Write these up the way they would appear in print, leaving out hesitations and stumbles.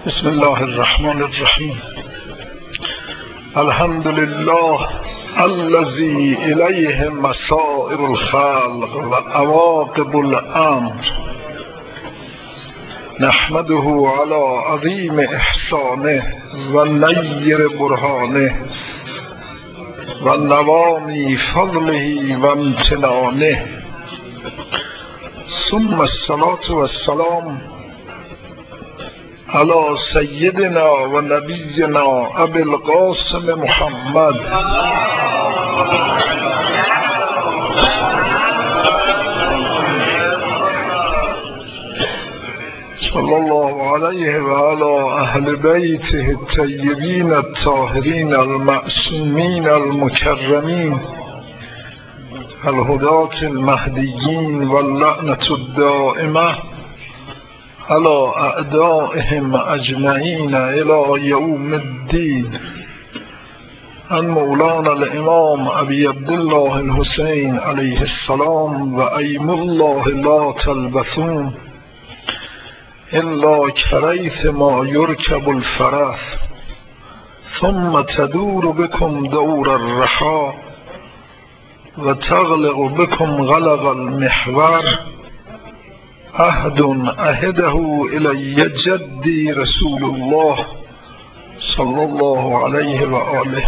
بسم الله الرحمن الرحیم. الحمد لله الذي الیه مصائر الخلق و عواقب الامر، نحمده على عظیم احسانه و نیر برهانه و نوامی فضله و امتنانه، ثم الصلاة والسلام على سیدنا و نبینا ابی القاسم محمد صلی الله علیه و علی اهل بیته الطیبین الطاهرین المعصومین المکرمین الهداة المهدیین واللعنة الدائمة على اعدائهم اجمعین الى یوم الدین. عن مولانا الامام ابی عبدالله الحسین علیه السلام و ایم الله لا تلبثون الا کریث ما یرکب الفرس ثم تدور بكم دور الرخاء و تغلق بكم غلق المحور، عهد عهده الی جدی رسول الله صلی الله علیه و آله.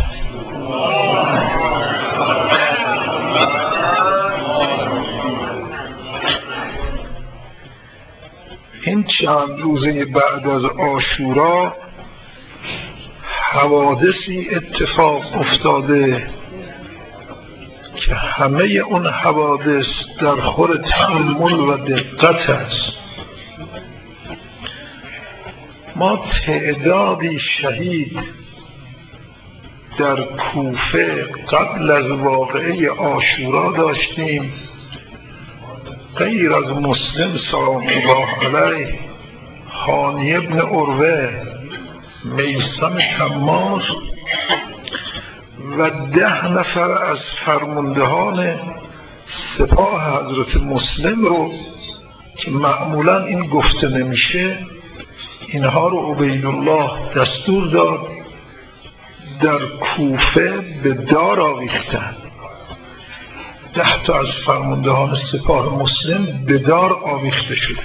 این چند روزه بعد از عاشورا حوادثی اتفاق افتاده که همه اون حوادث در خور تأمل و دقت است. ما تعدادی شهید در کوفه قبل از واقعه عاشورا داشتیم، غیر از مسلم سلام الله علیه، هانی ابن عروه، میثم تمار و 10 نفر از فرماندهان سپاه حضرت مسلم رو که معمولا این گفته نمیشه، اینها رو عبیدالله دستور داد در کوفه به دار آویختن. 10 تا از فرماندهان سپاه مسلم به دار آویخته شده.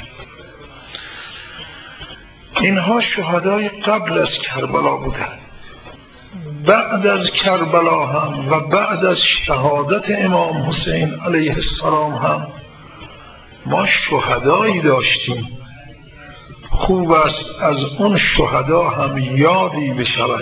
اینها شهدای قبل از کربلا بودند. بعد از کربلا هم و بعد از شهادت امام حسین علیه السلام هم ما شهدایی داشتیم. خوب است از اون شهدا هم یادی بشود.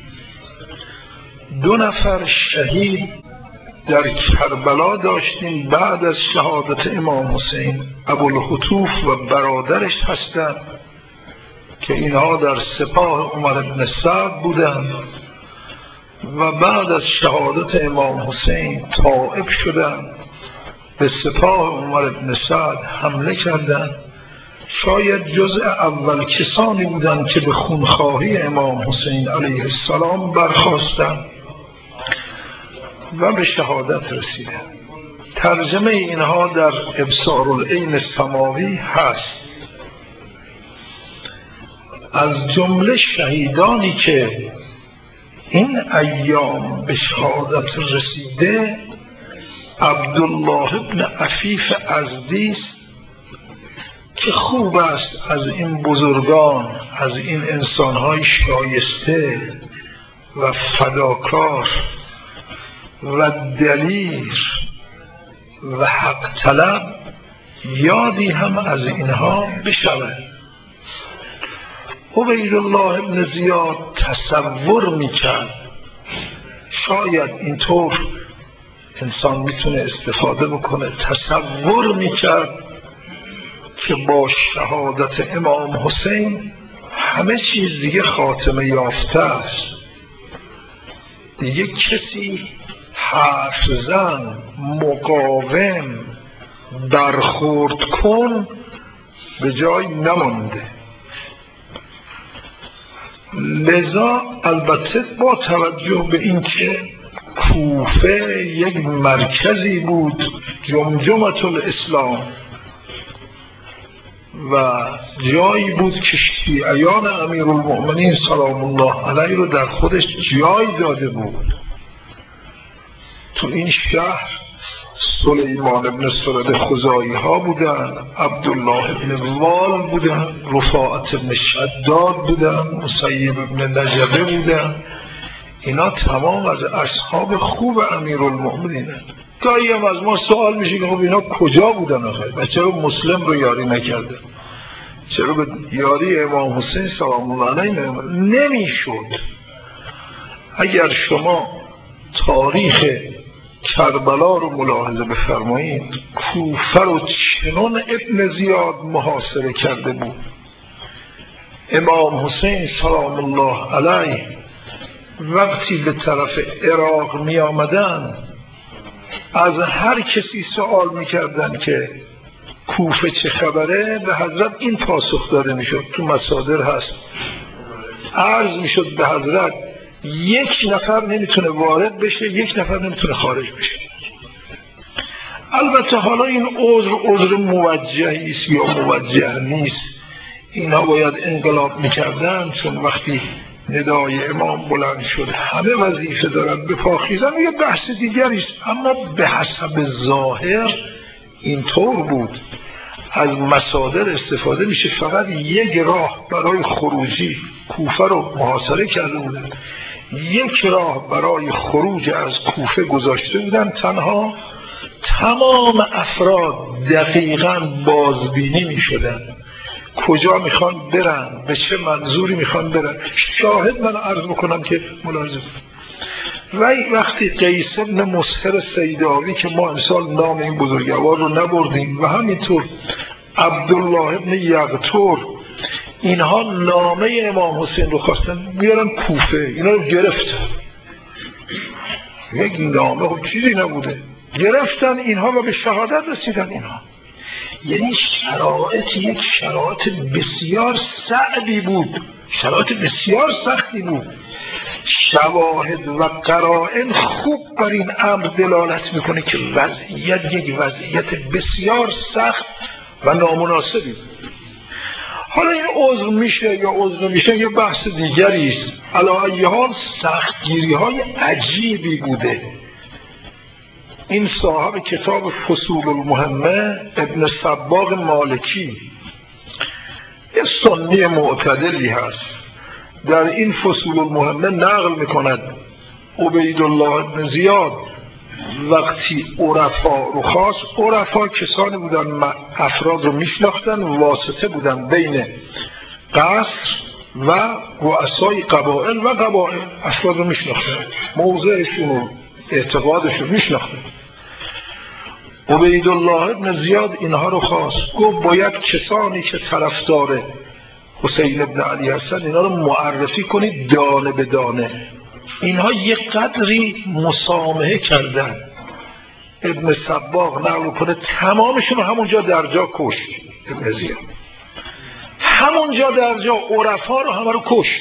2 نفر شهید در کربلا داشتیم بعد از شهادت امام حسین، ابوالهتوف و برادرش هستند که اینها در سپاه عمر بن سعد بودند و بعد از شهادت امام حسین طائف شدند، به سپاه عمر بن سعد حمله کردند. شاید جزء اول کسانی بودند که به خونخواهی امام حسین علیه السلام برخاستند و به شهادت رسیدند. ترجمه اینها در ابصار العین السماوی هست. از جمله شهیدانی که این ایام به شهادت رسیده، عبدالله ابن عفیف ازدی است که خوب است از این بزرگان، از این انسانهای شایسته و فداکار و دلیر و حق طلب یادی هم از اینها بشود. عبیدالله ابن زیاد تصور میکرد، شاید اینطور انسان میتونه استفاده بکنه، تصور میکرد که با شهادت امام حسین همه چیز دیگه خاتمه یافته است، دیگه کسی حرف زن، مقاوم، برخورد کن به جای نمانده. لذا البته با توجه به اینکه کوفه یک مرکزی بود، جمجمة الاسلام، و جایی بود که شیعیان امیرالمؤمنین سلام الله علیه رو در خودش جای داده بود. تو این شهر سلیمان ابن سرد خزاعی ها بودن، عبدالله ابن وال بودن، رفاعت ابن شداد بودن، مسیب ابن نجبه بودن. اینا تمام از اصحاب خوب امیرالمؤمنین. گاهی هم از ما سوال میشه که خب اینا کجا بودن آخه؟ و چرا مسلم رو یاری نکرده؟ چرا به یاری امام حسین سلام الله علیه نمیشد؟ اگر شما تاریخ کربلا رو ملاحظه بفرمایید، کوفه رو چنان ابن زیاد محاصره کرده بود. امام حسین سلام الله علیه وقتی به طرف عراق می آمدن از هر کسی سوال می کردن که کوفه چه خبره، به حضرت این پاسخ داده می شد، تو مصادر هست، عرض می شد به حضرت یک نفر نمیتونه وارد بشه، یک نفر نمیتونه خارج بشه. البته حالا این عذر موجهی است یا موجه نیست، اینا باید انقلاب میکردن، چون وقتی ندای امام بلند شد همه وظیفه دارن بپاخیزن، یه بحث دیگری است. اما به حسب ظاهر اینطور بود. از مصادر استفاده میشه، فقط یک راه برای خروجی، کوفه رو محاصره کرده بودن، یک راه برای خروج از کوفه گذاشته بودن تنها. تمام افراد دقیقاً بازبینی می شدن کجا میخوان برن، به چه منظوری میخوان برن. شاهد من عرض بکنم که ملاحظه، وقتی قیس ابن مسهر سیداوی که ما امسال نام این بزرگوار رو نبردیم و همینطور عبدالله ابن یغتور، اینها نامه امام حسین رو خواستن بیارن کوفه، اینا رو گرفتن. یک نامه خب چیزی نبوده، گرفتن اینها و به شهادت رسیدن اینها. یعنی شرایط یک شرایط بسیار صعبی بود، شرایط بسیار سختی بود. شواهد و قرائن خوب بر این امر دلالت میکنه که وضعیت یک وضعیت بسیار سخت و نامناسبی بود. حالا این عذر میشه یا عذر نمیشه یه بحث دیگری است. علی ای حال سختگیری های عجیبی بوده. این صاحب کتاب فصول المهمه ابن صباغ مالکی یه سنی معتدلی هست، در این فصول المهمه نقل میکند عبیدالله ابن زیاد وقتی عرفا رو خواست، عرفا کسانی بودن افراد رو میشناختن، واسطه بودن بین قصر و رؤسای قبائل و قبائل، افراد رو میشناختن، موضعشون و اعتقادشون میشناختن. عبیدالله ابن زیاد اینها رو خواست، گفت باید کسانی که طرفدار حسین ابن علی هستن اینا رو معرفی کنید دانه به دانه. اینها یک قدری مسامحه کردن. ابن صباغ نقل کنه تمامشون همونجا در جا کشت. ابن زیاد همونجا در جا عرفا رو همه رو کشت،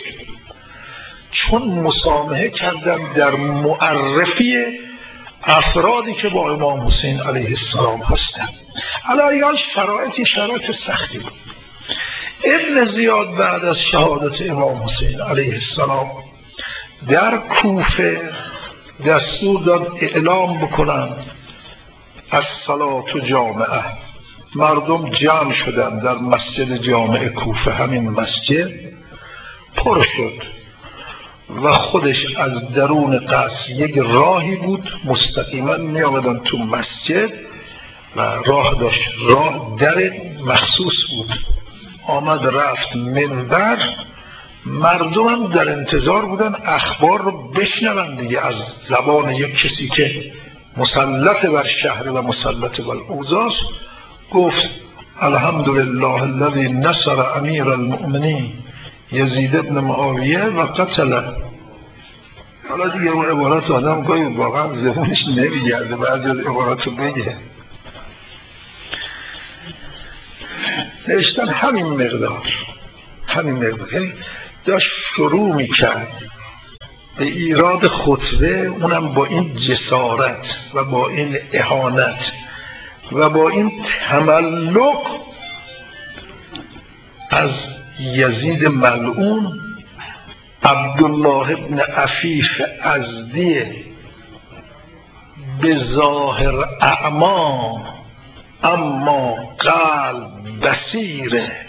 چون مسامحه کردن در معرفی افرادی که با امام حسین علیه السلام هستند. علیه شرایط سختی بود. ابن زیاد بعد از شهادت امام حسین علیه السلام در کوفه دستور داد اعلام بکنند از صلات جامعه. مردم جمع شدند در مسجد جامع کوفه، همین مسجد پر شد و خودش از درون قصر یک راهی بود، مستقیما می آمدن تو مسجد و راه داشت، راه در مخصوص بود، آمد رفت منبر. مردم هم در انتظار بودن اخبار رو بشنون دیگه از زبان یک کسی که مسلط بر شهر و مسلط بر اوضاع. گفت الحمدلله الذی نصر امیر المؤمنین یزید ابن معاویه و قتل. حالا دیگه اون عبارت آدم گاهی واقعا زبونش نمیگرده بعضی از عبارات رو بگه. نوشتن همین مقدار یعنی داشت شروع میکرد به ایراد خطبه، اونم با این جسارت و با این اهانت و با این تملق از یزید ملعون عبدالله ابن عفیف ازدی به ظاهر اعما اما قلب بصیره،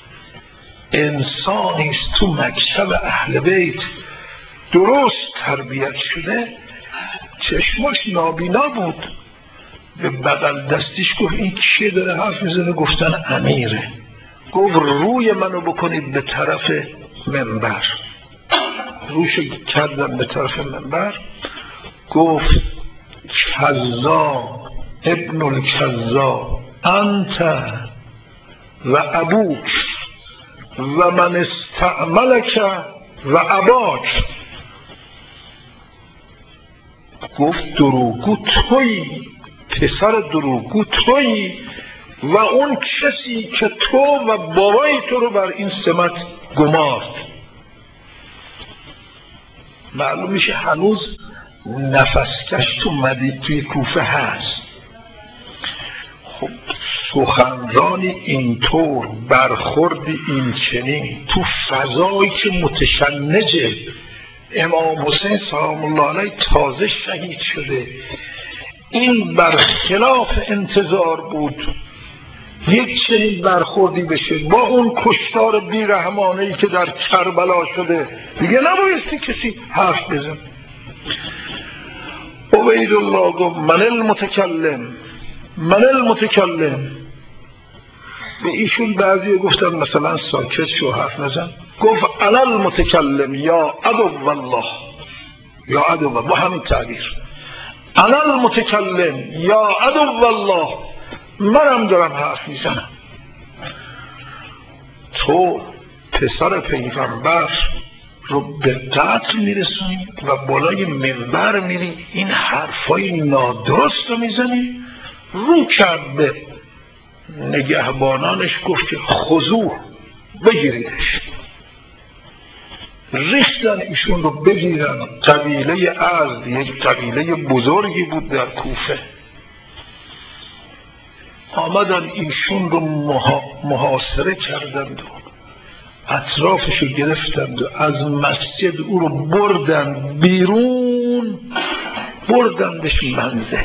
انسانی است تو مکتب اهل بیت درست تربیت شده، چشماش نابینا بود. به بغل دستیش گفت این کیه داره حرف میزنه؟ گفتن امیره. گفت روی منو بکنید به طرف منبر. روشو کردن به طرف منبر. گفت کذاب ابن الکذاب انت و ابوک و من استعملک و اباک. گفت دروغگو تویی، پسر دروغگو تویی و اون کسی که تو و بابای تو رو بر این سمت گمارد. معلوم میشه هنوز نفسکش توی کوفه هست. خب سخنرانی اینطور، برخوردی این چنین تو فضایی که متشنجه، امام حسین سلام الله علیه تازه شهید شده، این برخلاف انتظار بود یک چنین برخوردی بشه با اون کشتار بیرحمانه‌ای که در کربلا شده. دیگه نبایستی کسی حرف بزن. عبیدالله گفت من المتکلم. به ایشون بعضی گفتن مثلا ساکت شو حرف نزن. گفت انا المتکلم یا عدو الله، یا عدو الله، با همین تعبیر انا المتکلم یا عدو الله، منم دارم حرف میزنم. تو پسر پیغمبر رو به قتل میرسونی و بالای منبر میری این حرفای نادرست رو میزنی. رو کرد به نگهبانانش گفت که خضوع، بگیریدش. ریختن ایشون رو بگیرن. قبیله ازد یک قبیله بزرگی بود در کوفه، آمدن ایشون رو محاصره کردند و اطرافش رو گرفتند و از مسجد او رو بردن بیرون، بردندش منزل.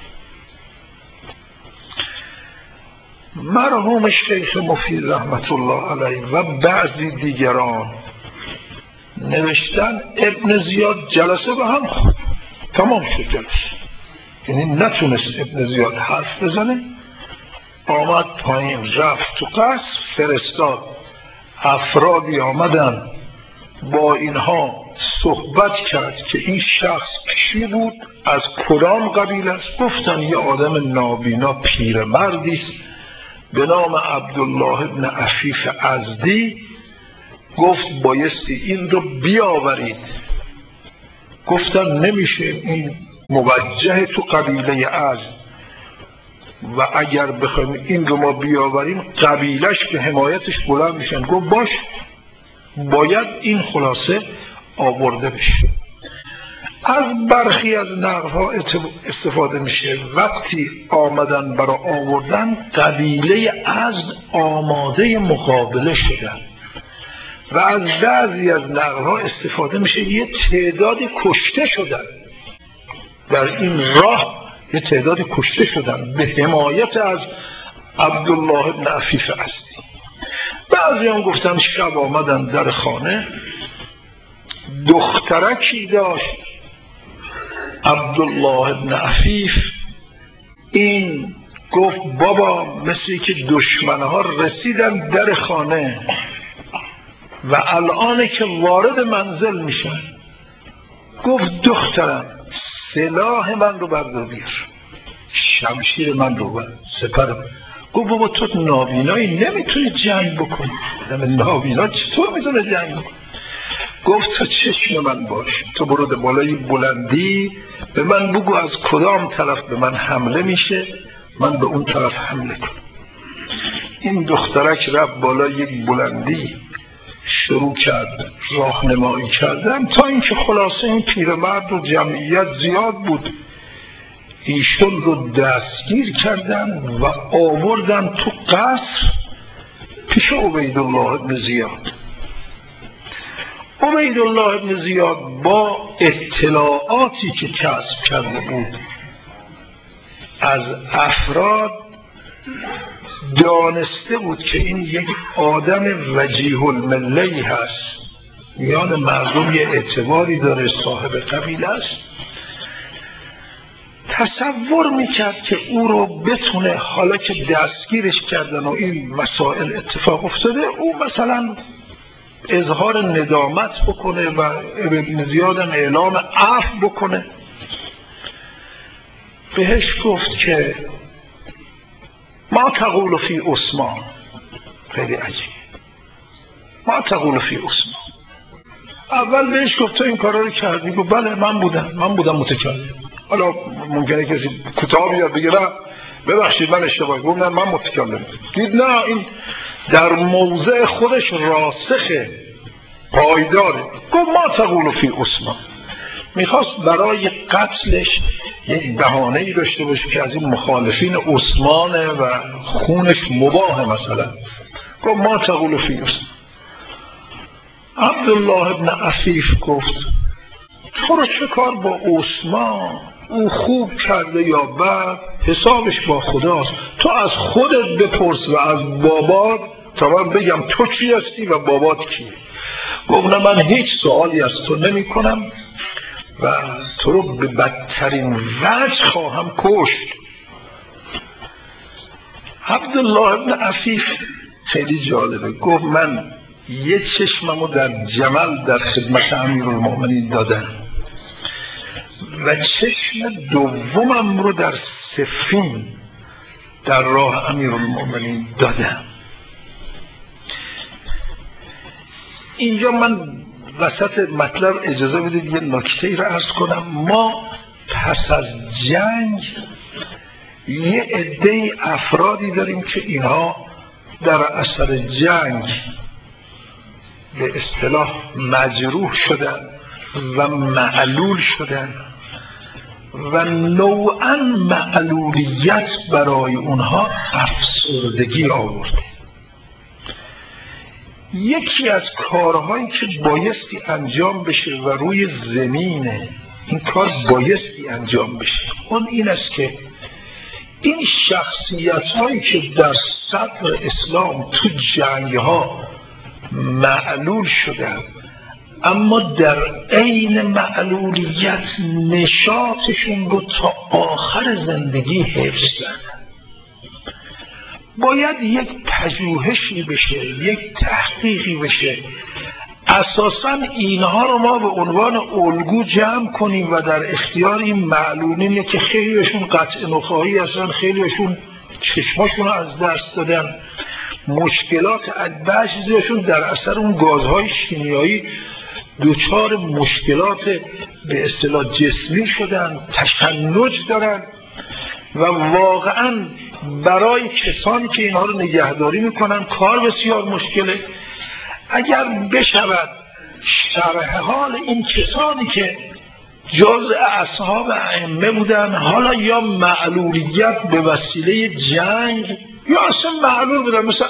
مرحوم شیخ مفید رحمت الله علیه و بعضی دیگران نوشتن ابن زیاد جلسه به هم خورد، تمام شد جلسه، یعنی نتونست ابن زیاد حرف بزنه. آمد پایین، رفت تو قصر، فرستاد افرادی آمدن با اینها صحبت کرد که این شخص کی بود، از کدام قبیله است. گفتن یه آدم نابینا پیرمردی است به نام عبدالله ابن عفیف ازدی. گفت بایستی این رو بیاورید. گفتن نمیشه، این موجه تو قبیله ازد و اگر بخوایم این رو ما بیاوریم قبیلش به حمایتش بلند میشن. گفت باش، باید این خلاصه آورده بشه. از برخی از نقل‌ها استفاده میشه وقتی آمدن برای آوردن قبیله ازد آماده مقابله شدن و از بعضی از نقل‌ها استفاده میشه یه تعدادی کشته شدن در این راه، یه تعدادی کشته شدن به حمایت از عبدالله ابن عفیف ازدی. بعضی هم گفتن شب آمدن در خانه، دخترکی داشت عبدالله ابن عفیف. این گفت بابا مثل که دشمنها رسیدن در خانه و الان که وارد منزل میشن. گفت دخترم سلاح من رو بردار بیار، شمشیر من رو بردار، سپرم. گفت بابا تو نابینایی نمیتونی جنگ بکنی. نابینا چطور میتونه جنگ بکنی؟ گفت تو چشم من باش، تو برو بالای بلندی به من بگو از کدام طرف به من حمله میشه، من به اون طرف حمله کنم. این دخترک رفت بالای یک بلندی، شروع کرد راهنمایی کردن تا اینکه خلاصه این پیرمرد و جمعیت زیاد بود، ایشون رو دستگیر کردن و آوردن تو قصر. پیش عبیدالله ابن زیاد. عبیدالله ابن زیاد با اطلاعاتی که کسب کرده بود از افراد دانسته بود که این یک آدم وجیه المله‌ای هست، میان مردم یه اعتباری داره، صاحب قبیله است. تصور میکرد که او رو بتونه، حالا که دستگیرش کردن و این مسائل اتفاق افتاده، او مثلا اظهار ندامت بکنه و ابن زیادم اعلام عفو بکنه. بهش گفت که ما تقول فی عثمان. خیلی عجیب، ما تقول فی عثمان. اول بهش گفت تو این کارا رو کردی؟ گفت بله من بودم متکلم. حالا ممکنه کسی کتابی یاد بگیره ببخشید من اشتباه گفتم، من متکلم. دید نه، این در موضع خودش راسخه، پایداره. گفت ما تقول فی عثمان. میخواست برای قتلش یک بهانه‌ای داشته باشه که از این مخالفین عثمانه و خونش مباهه مثلا. گفت ما تقول فی عثمان. عبدالله ابن عفیف گفت تو رو چه کار با عثمان؟ او خوب کرده یا بد حسابش با خداست. تو از خودت بپرس و از بابات تا من بگم تو چی هستی و بابات کیه. گفت نه، من هیچ سوالی از تو نمی کنم و تو رو به بدترین وجه خواهم کشت. عبدالله ابن عفیف خیلی جالبه، گفت من یه چشممو در جمل در خدمت امیرالمؤمنین دادم و چشم دومم رو در صفین در راه امیرالمؤمنین دادم. اینجا من وسط مطلب اجازه بدید یه نکته رو عرض کنم. ما پس از جنگ یه عده افرادی داریم که اینها در اثر جنگ به اصطلاح مجروح شدن و معلول شدن و نوعاً معلولیت برای اونها افسردگی آورده. یکی از کارهایی که بایستی انجام بشه و روی زمینه این کار بایستی انجام بشه، اون این است که این شخصیت هایی که در صدر اسلام تو جنگ ها معلول شدن اما در عین معلولیت نشاطشون رو تا آخر زندگی حفظ کردن، باید یک پژوهشی بشه، یک تحقیقی بشه. اساساً اینها رو ما به عنوان الگو جمع کنیم و در اختیار این معلولینه که خیلیشون قطع نخاعی هستن، خیلیشون چشماشون رو از دست دادن، مشکلات بعضیشون در اثر اون گازهای شیمیایی دچار مشکلات به اصطلاح جسمی شدن، تشنج دارن و واقعاً برای کسانی که اینها رو نگهداری میکنن کار بسیار مشکله. اگر بشود شرح حال این کسانی که جزء اصحاب ائمه بودن، حالا یا معلولیت به وسیله جنگ یا اصلا معلول بودن، مثل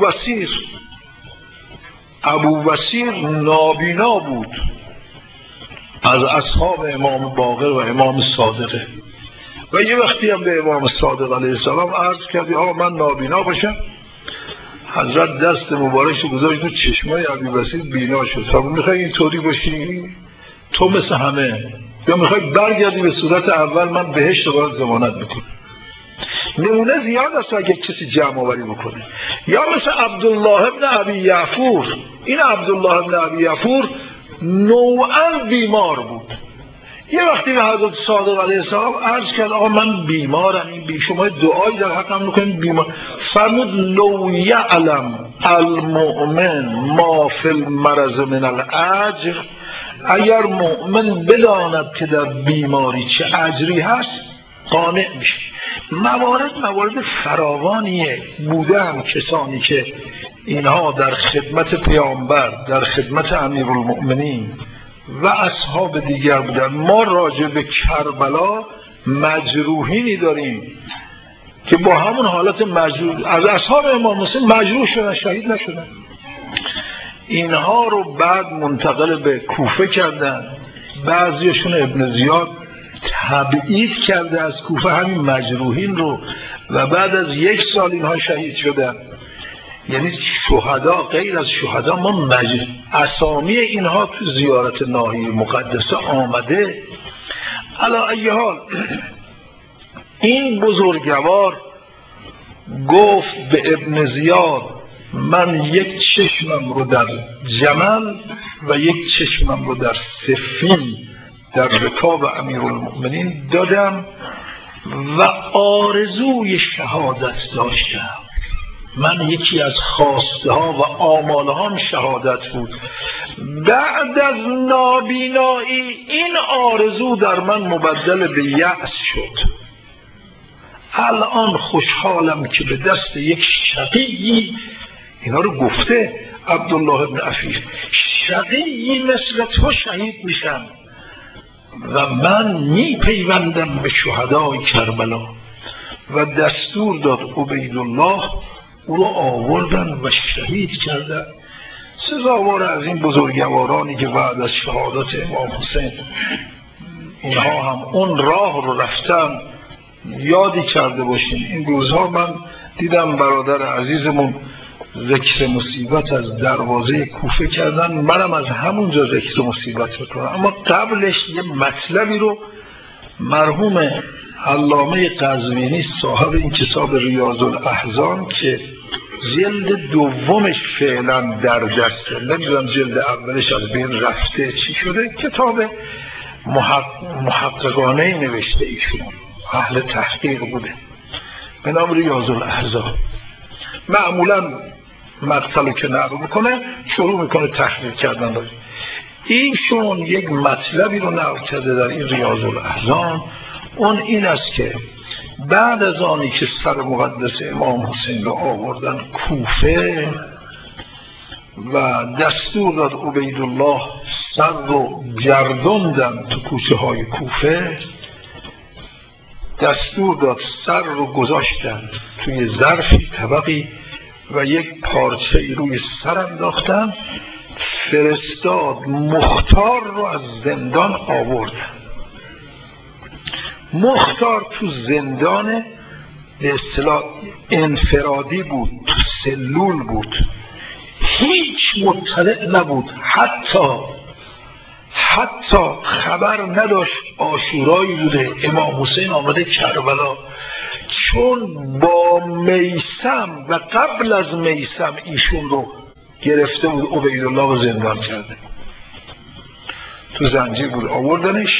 ابو بصیر نابینا بود، از اصحاب امام باقر و امام صادقه و یه وقتی هم به امام صادق علیه السلام عرض کردی آقا من نابینا باشم، حضرت دست مبارکش گذاشت تو چشمای ابو بصیر بینا شد. تو میخوای اینطوری باشی تو مثل همه، یا میخوای برگردی به صورت اول من بهشت رو باید ضمانت میکنم. نمونه زیاد است اگه کسی جمع آوری بکنه. یا مثل عبدالله ابن ابی یعفور. این عبدالله ابن ابی یعفور نوعاً بیمار بود. یه وقتی به حضرت صادق علیه السلام عرض کرد آقا من بیمارم، این شما دعایی در حقم میکنید بیمار. فرمود لو یعلم المؤمن ما فی المرض من الاجر، اگر مؤمن بداند که در بیماری چه اجری هست قانع میشه. موارد فراوانیه بودن کسانی که اینها در خدمت پیامبر، در خدمت امیرالمؤمنین و اصحاب دیگر بودن. ما راجع به کربلا مجروحینی داریم که با همون حالت مجروح از اصحاب امام حسین مجروح شدن، شهید نشدن. اینها رو بعد منتقل به کوفه کردن، بعضیشون ابن زیاد تبعید کرده از کوفه همین مجروحین رو و بعد از 1 سال اینها شهید شدن. یعنی شهدا غیر از شهدا ما اسامی اینها تو زیارت ناحیه مقدسه آمده. علی ای حال این بزرگوار گفت به ابن زیاد من 1 چشمم رو در جمل و 1 چشمم رو در صفین در رکاب امیرالمؤمنین دادم و آرزوی شهادت داشتم. من یکی از خواسته ها و آمال هم شهادت بود. بعد از نابینایی این آرزو در من مبدل به یأس شد. الان خوشحالم که به دست یک شقیی، اینا رو گفته عبدالله ابن عفیف، شقیی مثل تو شهید میشم و من میپیوندم به شهدای کربلا. و دستور داد عبیدالله او رو آوردن و شهید کردن. سزاوار از این بزرگوارانی که بعد از شهادت امام حسین اینها هم اون راه رو رفتن یادی کرده باشین. این روزها من دیدم برادر عزیزمون ذکر مصیبت از دروازه کوفه کردن، منم از همونجا ذکر مصیبت میکنم. اما قبلش یه مطلبی رو مرحوم علامه قزوینی صاحب این کتاب ریاض الاحزان که جلد دومش فعلا در دسته، نمیدونم جلد اولش از بین رفته چی شده، کتاب محققانه نوشته ایشون، اهل تحقیق بوده، به نام ریاض الاحزان. معمولا مقتلو که نقل میکنه شروع میکنه تحقیق کردن. ایشون یک مطلبی رو نقل کرده در این ریاض الاحزان، اون این است که بعد از آنی که سر مقدس امام حسین رو آوردن کوفه و دستور داد عبیدالله سر رو گردوندن تو کوچه های کوفه، دستور داد سر رو گذاشتن توی ظرفی طبقی و یک پارچه روی سر انداختن، فرستاد مختار رو از زندان آوردن. مختار تو زندان به اصطلاح انفرادی بود، تو سلول بود، هیچ مطلع نبود، حتی خبر نداشت عاشورایی بوده امام حسین آمده کربلا، چون با میثم و قبل از میثم ایشون رو گرفته بود عبیدالله و زندان کرده، تو زنجیر بود آوردنش.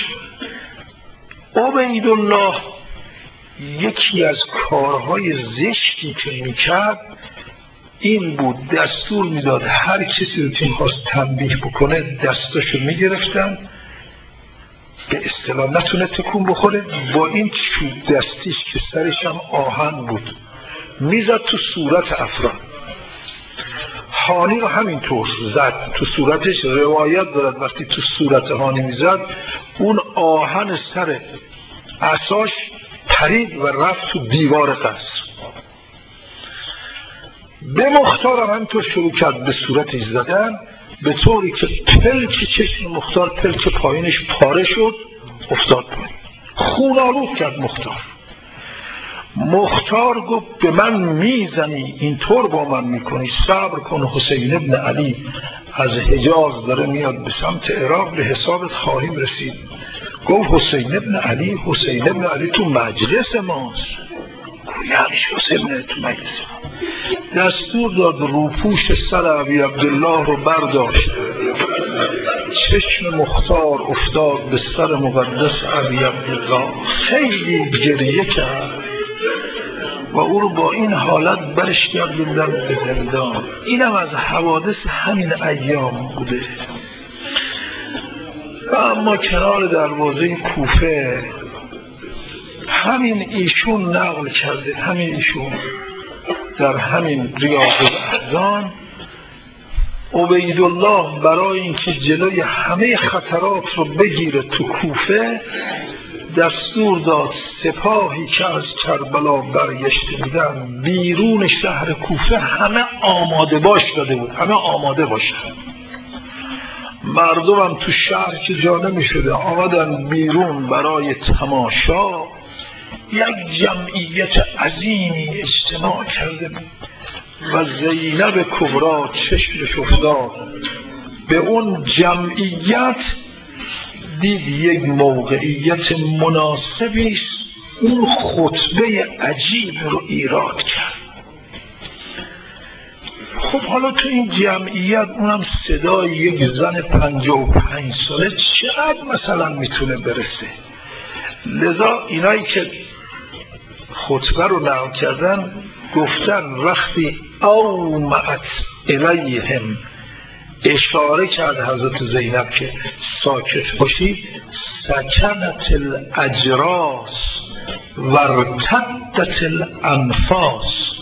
عبیدالله یکی از کارهای زشتی که میکرد این بود، دستور میداد هر کسی رو که میخواست تنبیه بکنه دستاشو میگرفتن به اصطلاح نتونه تکون بخوره، با این چوب دستیش که سرش هم آهن بود میزد تو صورت افراد. هانی رو همینطور زد تو صورتش، روایت دارد وقتی تو صورت هانی میزد اون آهن سر عصاش پرید و رفت تو دیوار قصر. به مختار هم همینطور شروع کرد به صورتش زدن، به طوری که پلک چشم مختار، پلک پایینش پاره شد افتاد پایین، خون‌آلود کرد مختار گفت به من میزنی اینطور با من میکنی، صبر کن، حسین ابن علی از حجاز داره میاد به سمت عراق، به حسابت خواهیم رسید. گفت حسین ابن علی تو مجلس ماست. یعنی حسین ابن تو مجلس ما. دستور داد روپوش سر ابی عبدالله رو برداشت، چشم مختار افتاد به سر مقدس ابی عبدالله، خیلی گریه کرد و او رو با این حالت برش گردوندن به زندان. اینم از حوادث همین ایام بوده. و اما کنار دروازه کوفه همین ایشون نقل کرده، همین ایشون در همین ریاض الاحزان، عبیدالله برای اینکه جلوی همه خطرات رو بگیره تو کوفه دستور داد سپاهی که از کربلا برگشته بودن بیرون شهر کوفه همه آماده باش داده بود، همه آماده باشن. مردم هم تو شهر که جا نمی شده آمدن بیرون برای تماشا. یک جمعیت عظیمی اجتماع کرده بود و زینب کبرا چشمش افتاد به اون جمعیت، دید یک موقعیت مناسبی است، اون خطبه عجیب رو ایراد کرد. خب حالا تو این جمعیت اونم صدای یک زن 55 ساله چقدر مثلا میتونه برسه؟ لذا اینایی که خطبه رو نقل کردن گفتن وقتی اومعت الیهم، اشاره کرد حضرت زینب که ساکت باشی، سکنت الاجراس و ارتدت الانفاس،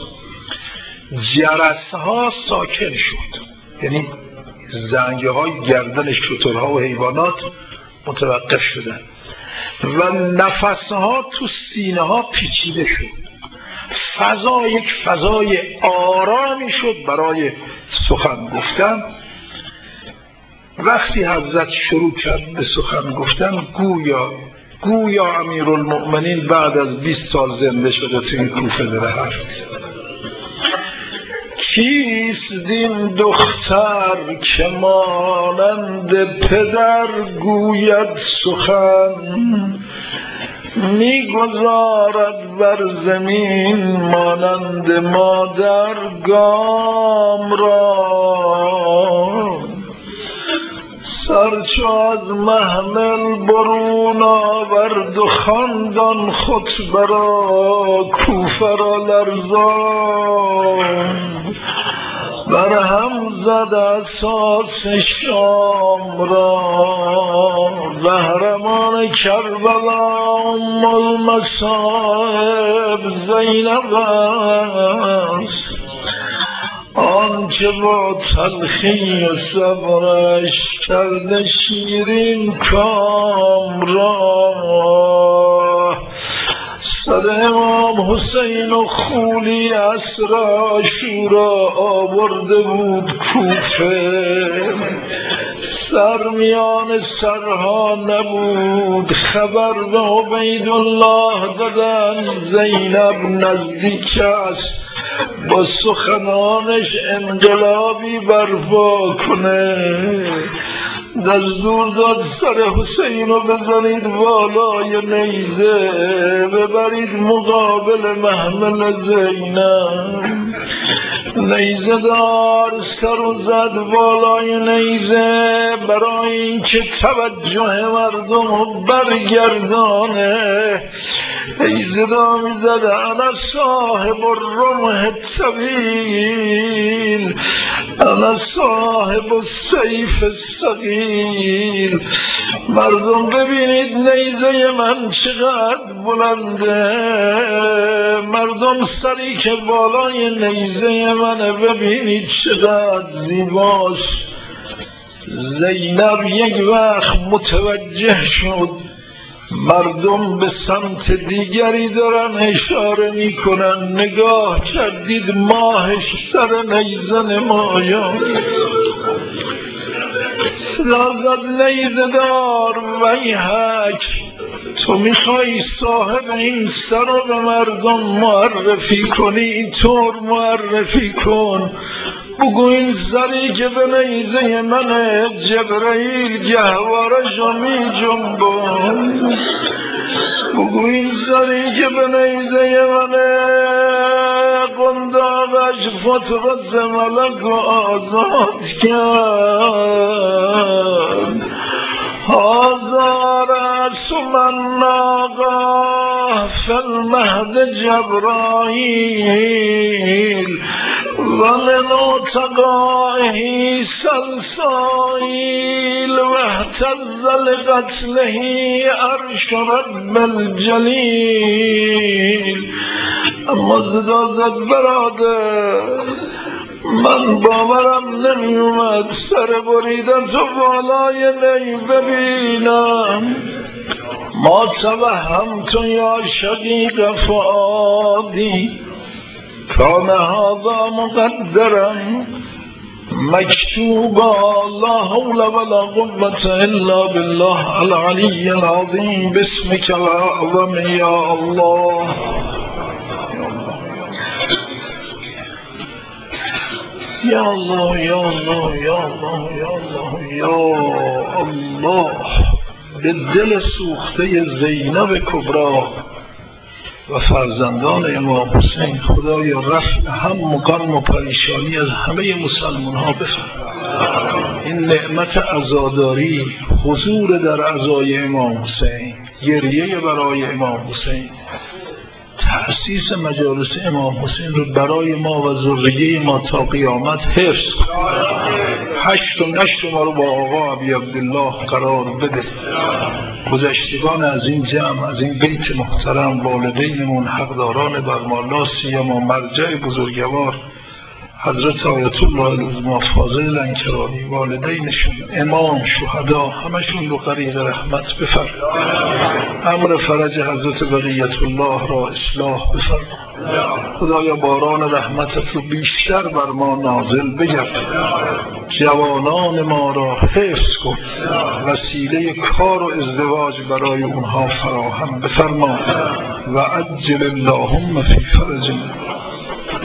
جرسها ساکن شد، یعنی زنگه های گردن شترها و حیوانات متوقف شدن و نفسها تو سینه ها پیچیده شد. فضا یک فضای آرامی شد برای سخن گفتن. وقتی حضرت شروع کرد به سخن گفتن گویا امیرالمؤمنین بعد از 20 سال زنده شده تو این کوفه داره حرف میزنه. کیست این دختر که مانند پدر گوید سخن، میگذارد بر زمین مانند مادر گام را، سرچو از محمل برون آورد و خواندان خطبه را، کوفه را لرزاند، بر هم زد اساس شام را، قهرمان کربلا ام المصائب زینب است، آنچه با تلخی و صبرش کرده شیرین کام را. سر امام حسین و خولی عصر عاشورا آورده بود کوفه، سر میان سرها نبود، خبر به عبیدالله دادن زینب نزدیک است با سخنانش انقلابی برپا کنه. دستور داد سر حسین رو بزنید بالای نیزه، ببرید مقابل محمل زینب. نیزه دار سر و زد بالای نیزه برای اینکه توجه مردم رو برگردانه. نیزه دار میزد انا صاحب الرمح الطویل، انا صاحب السیف الثقیل. مردم ببینید نیزه من چقدر بلنده، مردم سری که بالای نیزه من ببینید چقدر زیباست. زینب یک وقت متوجه شد مردم به سمت دیگری دارن اشاره میکنن، نگاه کردید ماهش سر نیزه نمایان. لازد نیزه دار ویحک، تو میخوای صاحب این سر رو به مردم معرفی کنی، طور معرفی کن. بگو این سری که به نیزه منه، جبرائیل گهوارشو می جنبون. بگو این سری که به نیزه منه، قنداقش فطرت ملک رو آزاد کرد. هزار اسم الناقه فی المهد جبرائیل ومن اتقائه سلسائیل واهتز لقتله عرش رب الجلیل. اما صدا زد برادر، من باورم نمی اومد سر بریدن تو بالای نی ببینم. ما توهمت یا شقیق فؤادی کان هذا مقدرا مکتوبا لا حول ولا قوة الا بالله العلی العظیم باسمک الاعظم یا الله. یا الله یا الله یا الله یا الله یا الله. به دل سوخته زینب کبرا و فرزندان امام حسین خدایا رفع هم و غم و پریشانی از همه مسلمان ها بفرما. این نعمت عزاداری، حضور در عزای امام حسین، گریه برای امام حسین، تأسیس مجالس امام حسین رو برای ما و ذریه ما تا قیامت حفظ کن. هشت و نشت ما رو با آقا ابی عبدالله قرار بده. گذشتگان از این جمع، از این بیت محترم، والدینمون حقداران بر ما، لا سیما مرجع بزرگوار حضرت آیت الله العظمی فاضل لنکرانی، والدینشون، امام، شهدا، همشون رو غریق رحمت بفرما. امر فرج حضرت بقیت الله را اصلاح بفرما. خدایا باران رحمتت رو بیشتر بر ما نازل بگرد. جوانان ما را حفظ کن، وسیله کار و ازدواج برای اونها فراهم بفرما. و عجل اللهم فی فرجنا.